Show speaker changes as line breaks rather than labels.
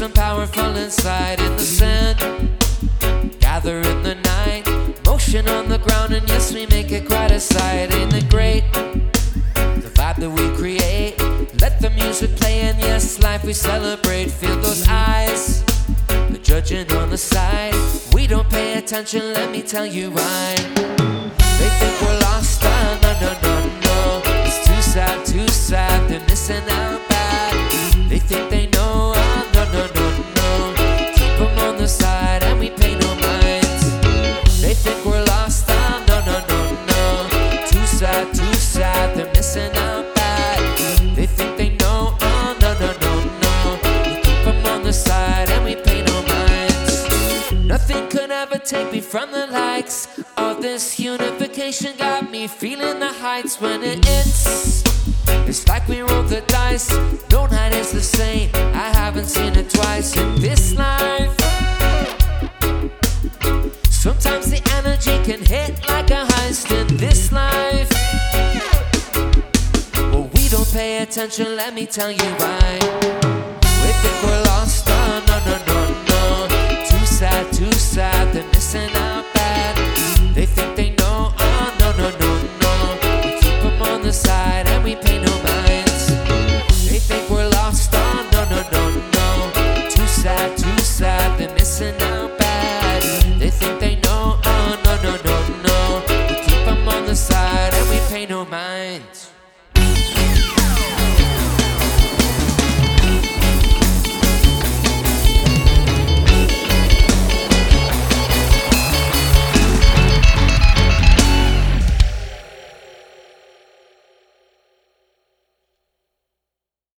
and powerful inside. In the sand, gather in the night, motion on the ground, and yes, we make it quite a sight. Ain't it great, the vibe that we create? Let the music play, and yes, life we celebrate. Feel those eyes, the judging on the side. We don't pay attention, let me tell you why. They think we're lost, no, no, no, no. It's too sad, they're missing out bad. They think they know, no, no, no, no. Keep them on the side and we pay no minds. They think we're lost, no, no, no, no. Too sad, they're missing out bad. They think they know, no, no, no, no. We keep them on the side and we pay no minds. Nothing could ever take me from the likes of this unification. Got me feeling the heights when it hits. It's like we rolled the dice. No night is the same, I haven't seen it twice in this life. Sometimes the energy can hit like a heist in this life. Well, we don't pay attention, let me tell you why. We think we're lost, no, no, no, no. Too sad, they're missing out bad. They think they know, no, no, no, no. We keep them on the side and we pay no minds. They think we're lost, no, no, no, no. Too sad, they're missing out bad. They think they know, no, no, no, no. We keep them on the side and we pay no minds.